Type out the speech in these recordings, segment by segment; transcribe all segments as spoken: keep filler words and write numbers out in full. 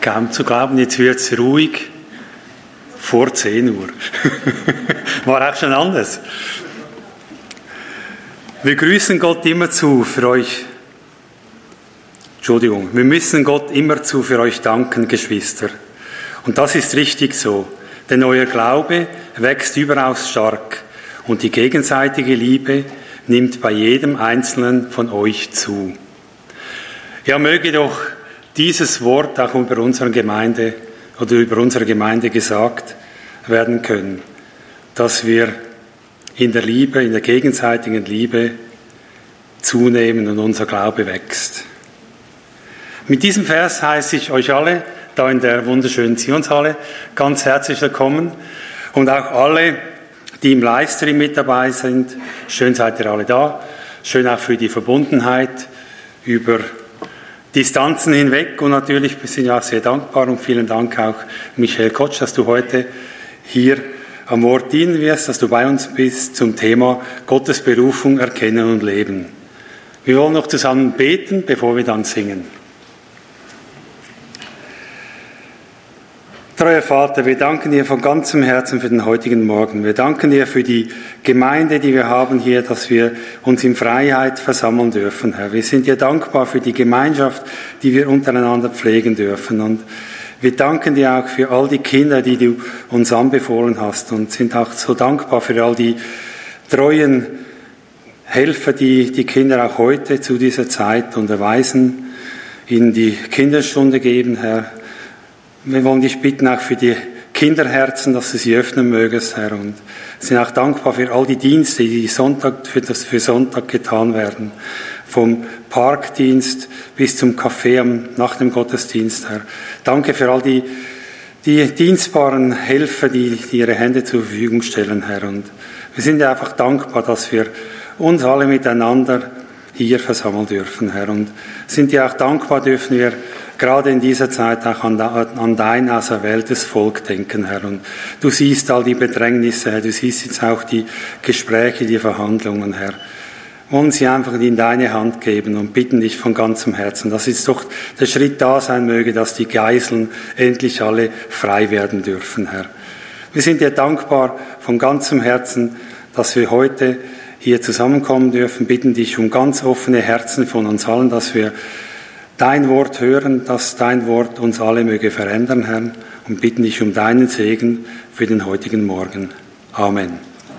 kaum zu glauben, jetzt wird es ruhig vor zehn Uhr. War auch schon anders. Wir grüßen Gott immerzu für euch. Entschuldigung, wir müssen Gott immerzu für euch danken, Geschwister. Und das ist richtig so, denn euer Glaube wächst überaus stark und die gegenseitige Liebe nimmt bei jedem Einzelnen von euch zu. Ja, möge doch dieses Wort auch über unsere Gemeinde oder über unsere Gemeinde gesagt werden können, dass wir in der Liebe, in der gegenseitigen Liebe zunehmen und unser Glaube wächst. Mit diesem Vers heiße ich euch alle da in der wunderschönen Zionshalle ganz herzlich willkommen und auch alle, die im Livestream mit dabei sind. Schön seid ihr alle da. Schön auch für die Verbundenheit über Distanzen hinweg und natürlich sind wir auch sehr dankbar und vielen Dank auch Michael Kotsch, dass du heute hier am Ort dienen wirst, dass du bei uns bist zum Thema Gottes Berufung erkennen und leben. Wir wollen noch zusammen beten, bevor wir dann singen. Treuer Vater, wir danken dir von ganzem Herzen für den heutigen Morgen. Wir danken dir für die Gemeinde, die wir haben hier, dass wir uns in Freiheit versammeln dürfen, Herr. Wir sind dir dankbar für die Gemeinschaft, die wir untereinander pflegen dürfen. Und wir danken dir auch für all die Kinder, die du uns anbefohlen hast und sind auch so dankbar für all die treuen Helfer, die die Kinder auch heute zu dieser Zeit unterweisen, ihnen die Kinderstunde geben, Herr. Wir wollen dich bitten auch für die Kinderherzen, dass du sie öffnen mögest, Herr. Und sind auch dankbar für all die Dienste, die Sonntag, für das für Sonntag getan werden. Vom Parkdienst bis zum Café am, nach dem Gottesdienst, Herr. Danke für all die, die dienstbaren Helfer, die, die ihre Hände zur Verfügung stellen, Herr. Und wir sind dir einfach dankbar, dass wir uns alle miteinander hier versammeln dürfen, Herr. Und sind dir auch dankbar, dürfen wir gerade in dieser Zeit auch an, an dein auserwähltes Volk denken, Herr. Und du siehst all die Bedrängnisse, Herr. Du siehst jetzt auch die Gespräche, die Verhandlungen, Herr. Wollen sie einfach in deine Hand geben und bitten dich von ganzem Herzen, dass jetzt doch der Schritt da sein möge, dass die Geiseln endlich alle frei werden dürfen, Herr. Wir sind dir dankbar von ganzem Herzen, dass wir heute hier zusammenkommen dürfen, bitten dich um ganz offene Herzen von uns allen, dass wir dein Wort hören, dass dein Wort uns alle möge verändern, Herr, und bitten dich um deinen Segen für den heutigen Morgen. Amen.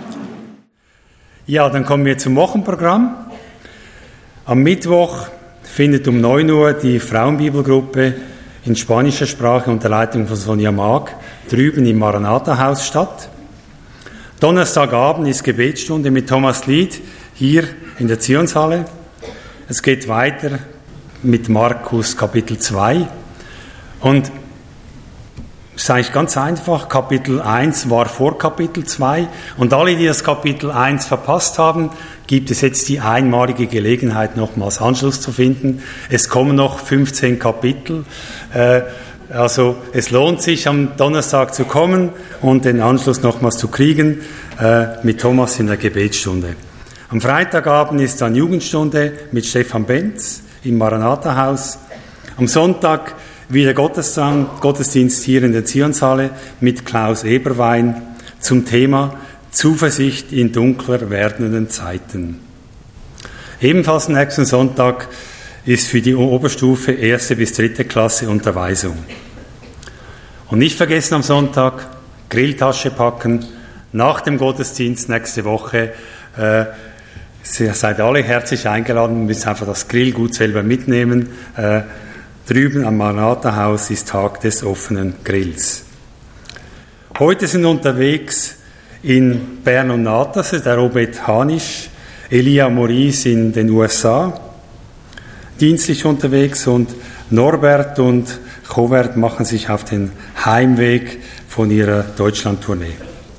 Ja, dann kommen wir zum Wochenprogramm. Am Mittwoch findet um neun Uhr die Frauenbibelgruppe in spanischer Sprache unter Leitung von Sonja Mag drüben im Maranatha-Haus statt. Donnerstagabend ist Gebetsstunde mit Thomas Lied hier in der Zionshalle. Es geht weiter mit Markus Kapitel zwei. Und es ist eigentlich ganz einfach. Kapitel eins war vor Kapitel zwei. Und alle, die das Kapitel eins verpasst haben, gibt es jetzt die einmalige Gelegenheit, nochmals Anschluss zu finden. Es kommen noch fünfzehn Kapitel. Äh, also es lohnt sich, am Donnerstag zu kommen und den Anschluss nochmals zu kriegen äh, mit Thomas in der Gebetsstunde. Am Freitagabend ist dann Jugendstunde mit Stefan Benz im Maranatha-Haus. Am Sonntag wieder Gottesdienst hier in der Zionshalle mit Klaus Eberwein zum Thema Zuversicht in dunkler werdenden Zeiten. Ebenfalls nächsten Sonntag ist für die Oberstufe erste bis dritte Klasse Unterweisung. Und nicht vergessen am Sonntag, Grilltasche packen, nach dem Gottesdienst nächste Woche äh, ihr seid alle herzlich eingeladen, wir müssen einfach das Grillgut selber mitnehmen. Äh, drüben am Maranatha-Haus ist Tag des offenen Grills. Heute sind unterwegs in Bern und Natas der Robert Hanisch, Elia Maurice in den U S A, dienstlich unterwegs, und Norbert und Chovert machen sich auf den Heimweg von ihrer Deutschlandtournee.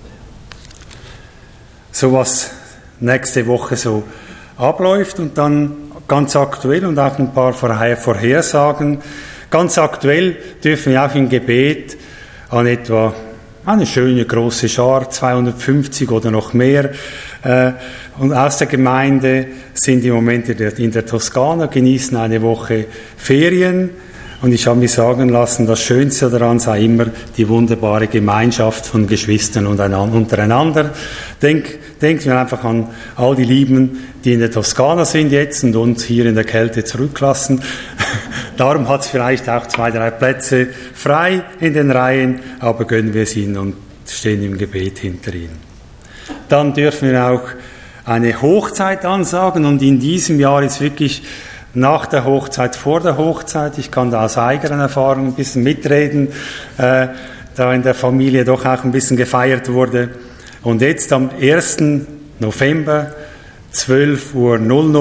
So was nächste Woche so abläuft und dann ganz aktuell und auch ein paar Vorhersagen. Ganz aktuell dürfen wir auch im Gebet an etwa eine schöne große Schar, zweihundertfünfzig oder noch mehr, äh, und aus der Gemeinde sind im Moment in der, in der Toskana, genießen eine Woche Ferien Und ich habe mir sagen lassen, das Schönste daran sei immer die wunderbare Gemeinschaft von Geschwistern untereinander. Denk, denken wir einfach an all die Lieben, die in der Toskana sind jetzt und uns hier in der Kälte zurücklassen. Darum hat es vielleicht auch zwei, drei Plätze frei in den Reihen, aber gönnen wir es ihnen und stehen im Gebet hinter ihnen. Dann dürfen wir auch eine Hochzeit ansagen, und in diesem Jahr ist wirklich nach der Hochzeit, vor der Hochzeit. Ich kann da aus eigener Erfahrung ein bisschen mitreden, äh, da in der Familie doch auch ein bisschen gefeiert wurde. Und jetzt am ersten November, zwölf Uhr,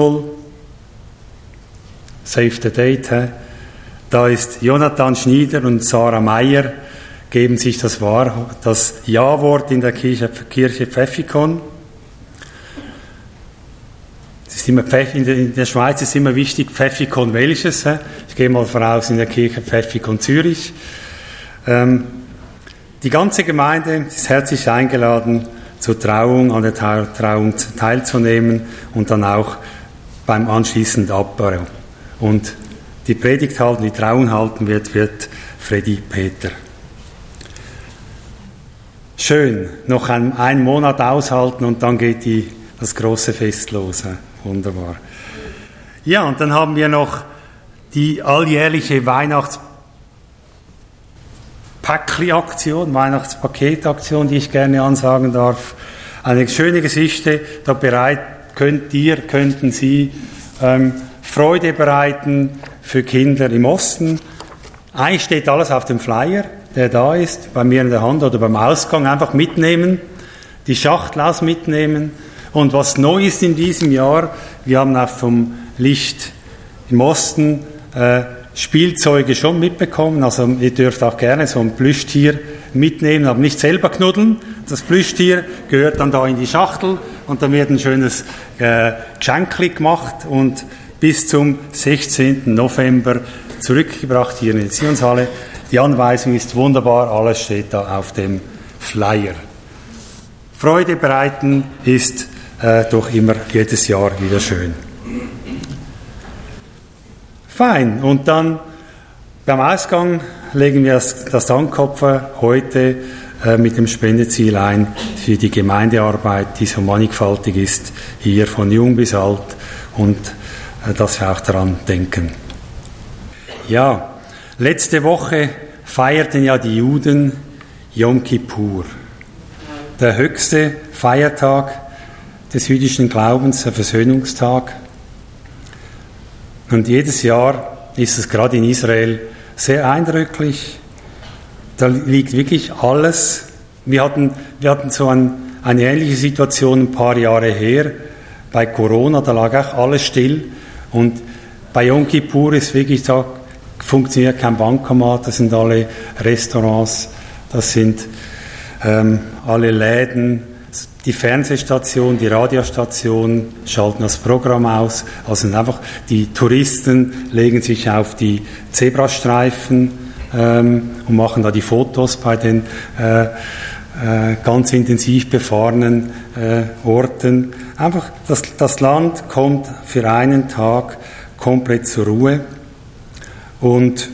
save the date, he? Da ist Jonathan Schnieder und Sarah Meyer, geben sich das, wahr, das Ja-Wort in der Kirche, Kirche Pfäffikon. Ist immer Pfeff, in, der, in der Schweiz ist immer wichtig, Pfäffikon welches. He? Ich gehe mal voraus in der Kirche Pfäffikon Zürich. Ähm, die ganze Gemeinde ist herzlich eingeladen, zur Trauung, an der Trauung teilzunehmen und dann auch beim anschließenden Apero. Und die Predigt halten, die Trauung halten wird, wird Freddy Peter. Schön, noch ein, einen Monat aushalten und dann geht die, das große Fest los. He? Wunderbar. Ja, und dann haben wir noch die alljährliche Weihnachtspäckli-Aktion, Weihnachtspaketaktion, die ich gerne ansagen darf. Eine schöne Geschichte, da bereit, könnt ihr, könnten Sie ähm, Freude bereiten für Kinder im Osten. Eigentlich steht alles auf dem Flyer, der da ist, bei mir in der Hand oder beim Ausgang, einfach mitnehmen, die Schachtel aus mitnehmen. Und was neu ist in diesem Jahr, wir haben auch vom Licht im Osten äh, Spielzeuge schon mitbekommen. Also ihr dürft auch gerne so ein Plüschtier mitnehmen, aber nicht selber knuddeln. Das Plüschtier gehört dann da in die Schachtel und dann wird ein schönes äh, Geschenkli gemacht und bis zum sechzehnten November zurückgebracht hier in die Zionshalle. Die Anweisung ist wunderbar, alles steht da auf dem Flyer. Freude bereiten ist Äh, doch immer jedes Jahr wieder schön. Fein, und dann beim Ausgang legen wir das, das Dankopfer heute äh, mit dem Spendeziel ein für die Gemeindearbeit, die so mannigfaltig ist, hier von jung bis alt, und äh, dass wir auch daran denken. Ja, letzte Woche feierten ja die Juden Yom Kippur, der höchste Feiertag des jüdischen Glaubens, der Versöhnungstag. Und jedes Jahr ist es gerade in Israel sehr eindrücklich. Da liegt wirklich alles. Wir hatten, wir hatten so ein, eine ähnliche Situation ein paar Jahre her bei Corona, da lag auch alles still. Und bei Yom Kippur ist wirklich, da funktioniert kein Bankomat, das sind alle Restaurants, das sind ähm, alle Läden. Die Fernsehstation, die Radiostation schalten das Programm aus. Also einfach die Touristen legen sich auf die Zebrastreifen ähm, und machen da die Fotos bei den äh, äh, ganz intensiv befahrenen äh, Orten. Einfach das, das Land kommt für einen Tag komplett zur Ruhe. Und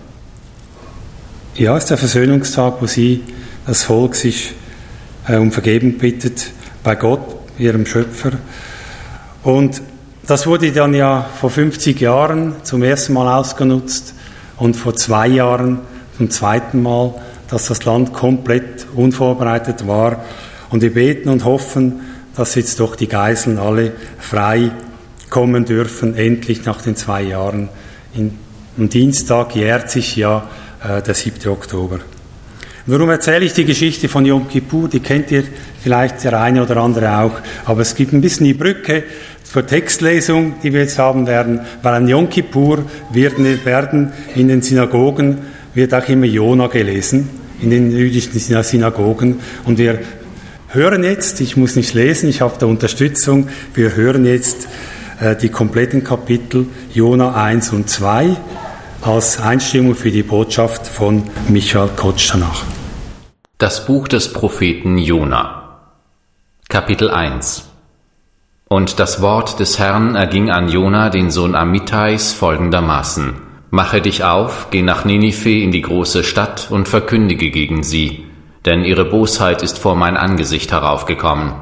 ja, es ist der Versöhnungstag, wo sie, das Volk, sich um Vergebung bittet bei Gott, ihrem Schöpfer. Und das wurde dann ja vor fünfzig Jahren zum ersten Mal ausgenutzt und vor zwei Jahren zum zweiten Mal, dass das Land komplett unvorbereitet war. Und wir beten und hoffen, dass jetzt doch die Geiseln alle frei kommen dürfen, endlich nach den zwei Jahren. In, am Dienstag jährt sich ja äh, der siebte Oktober. Warum erzähle ich die Geschichte von Yom Kippur? Die kennt ihr vielleicht der eine oder andere auch. Aber es gibt ein bisschen die Brücke zur Textlesung, die wir jetzt haben werden. Weil an Yom Kippur werden, werden in den Synagogen, wird auch immer Jona gelesen, in den jüdischen Synagogen. Und wir hören jetzt, ich muss nicht lesen, ich habe da Unterstützung, wir hören jetzt äh, die kompletten Kapitel Jona eins und zwei. Als Einstimmung für die Botschaft von Michael Kotschanach. Das Buch des Propheten Jona. Kapitel eins. Und das Wort des Herrn erging an Jona, den Sohn Amittais, folgendermaßen: Mache dich auf, geh nach Ninive in die große Stadt und verkündige gegen sie, denn ihre Bosheit ist vor mein Angesicht heraufgekommen.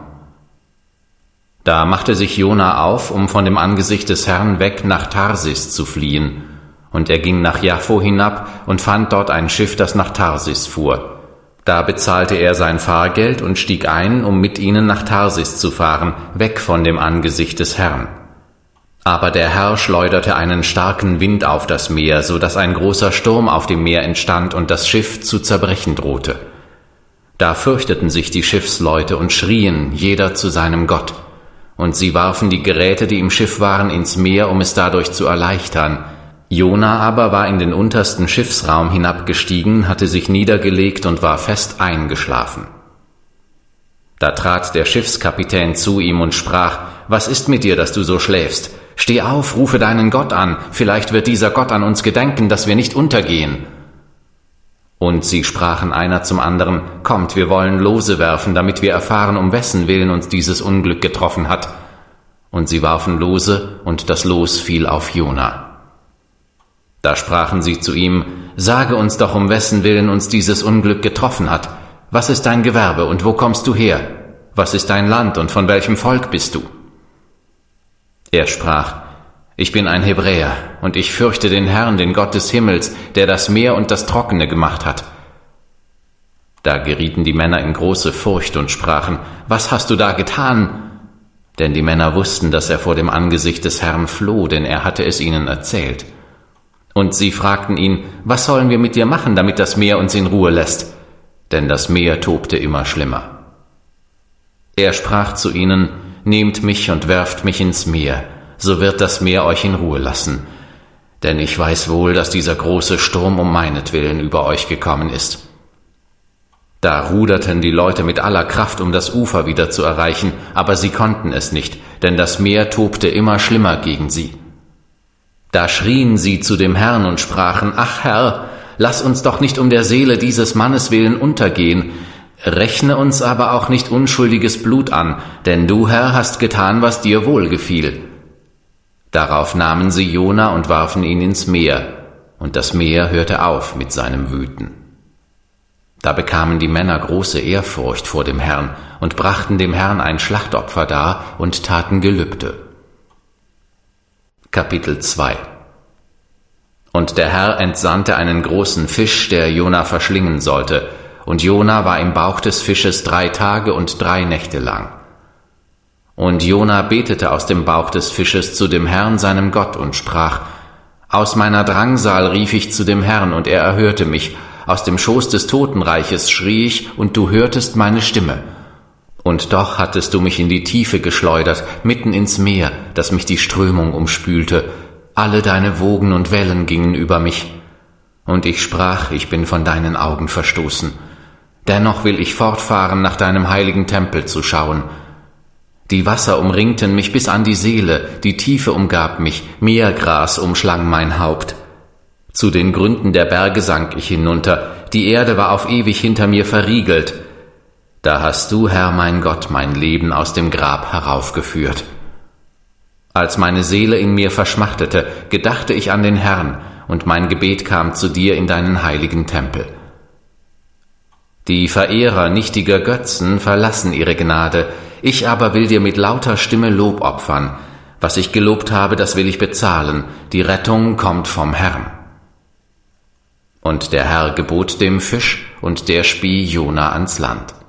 Da machte sich Jona auf, um von dem Angesicht des Herrn weg nach Tarsis zu fliehen, und er ging nach Jaffo hinab und fand dort ein Schiff, das nach Tarsis fuhr. Da bezahlte er sein Fahrgeld und stieg ein, um mit ihnen nach Tarsis zu fahren, weg von dem Angesicht des Herrn. Aber der Herr schleuderte einen starken Wind auf das Meer, so dass ein großer Sturm auf dem Meer entstand und das Schiff zu zerbrechen drohte. Da fürchteten sich die Schiffsleute und schrien, jeder zu seinem Gott. Und sie warfen die Geräte, die im Schiff waren, ins Meer, um es dadurch zu erleichtern. Jona aber war in den untersten Schiffsraum hinabgestiegen, hatte sich niedergelegt und war fest eingeschlafen. Da trat der Schiffskapitän zu ihm und sprach, »Was ist mit dir, dass du so schläfst? Steh auf, rufe deinen Gott an, vielleicht wird dieser Gott an uns gedenken, dass wir nicht untergehen.« Und sie sprachen einer zum anderen, »Kommt, wir wollen Lose werfen, damit wir erfahren, um wessen Willen uns dieses Unglück getroffen hat.« Und sie warfen Lose, und das Los fiel auf Jona. Da sprachen sie zu ihm, »Sage uns doch, um wessen Willen uns dieses Unglück getroffen hat. Was ist dein Gewerbe und wo kommst du her? Was ist dein Land und von welchem Volk bist du?« Er sprach, »Ich bin ein Hebräer, und ich fürchte den Herrn, den Gott des Himmels, der das Meer und das Trockene gemacht hat.« Da gerieten die Männer in große Furcht und sprachen, »Was hast du da getan?« Denn die Männer wussten, dass er vor dem Angesicht des Herrn floh, denn er hatte es ihnen erzählt. Und sie fragten ihn, »Was sollen wir mit dir machen, damit das Meer uns in Ruhe lässt?« Denn das Meer tobte immer schlimmer. Er sprach zu ihnen, »Nehmt mich und werft mich ins Meer, so wird das Meer euch in Ruhe lassen. Denn ich weiß wohl, dass dieser große Sturm um meinetwillen über euch gekommen ist.« Da ruderten die Leute mit aller Kraft, um das Ufer wieder zu erreichen, aber sie konnten es nicht, denn das Meer tobte immer schlimmer gegen sie. Da schrien sie zu dem Herrn und sprachen, »Ach Herr, lass uns doch nicht um der Seele dieses Mannes willen untergehen, rechne uns aber auch nicht unschuldiges Blut an, denn du, Herr, hast getan, was dir wohlgefiel.« Darauf nahmen sie Jona und warfen ihn ins Meer, und das Meer hörte auf mit seinem Wüten. Da bekamen die Männer große Ehrfurcht vor dem Herrn und brachten dem Herrn ein Schlachtopfer dar und taten Gelübde. Kapitel zwei. Und der Herr entsandte einen großen Fisch, der Jona verschlingen sollte, und Jona war im Bauch des Fisches drei Tage und drei Nächte lang. Und Jona betete aus dem Bauch des Fisches zu dem Herrn, seinem Gott, und sprach, »Aus meiner Drangsal rief ich zu dem Herrn, und er erhörte mich. Aus dem Schoß des Totenreiches schrie ich, und du hörtest meine Stimme. Und doch hattest du mich in die Tiefe geschleudert, mitten ins Meer, dass mich die Strömung umspülte. Alle deine Wogen und Wellen gingen über mich. Und ich sprach, ich bin von deinen Augen verstoßen. Dennoch will ich fortfahren, nach deinem heiligen Tempel zu schauen. Die Wasser umringten mich bis an die Seele, die Tiefe umgab mich, Meergras umschlang mein Haupt. Zu den Gründen der Berge sank ich hinunter, die Erde war auf ewig hinter mir verriegelt. Da hast du, Herr mein Gott, mein Leben aus dem Grab heraufgeführt. Als meine Seele in mir verschmachtete, gedachte ich an den Herrn, und mein Gebet kam zu dir in deinen heiligen Tempel. Die Verehrer nichtiger Götzen verlassen ihre Gnade, ich aber will dir mit lauter Stimme Lob opfern. Was ich gelobt habe, das will ich bezahlen, die Rettung kommt vom Herrn. Und der Herr gebot dem Fisch, und der spie Jona ans Land.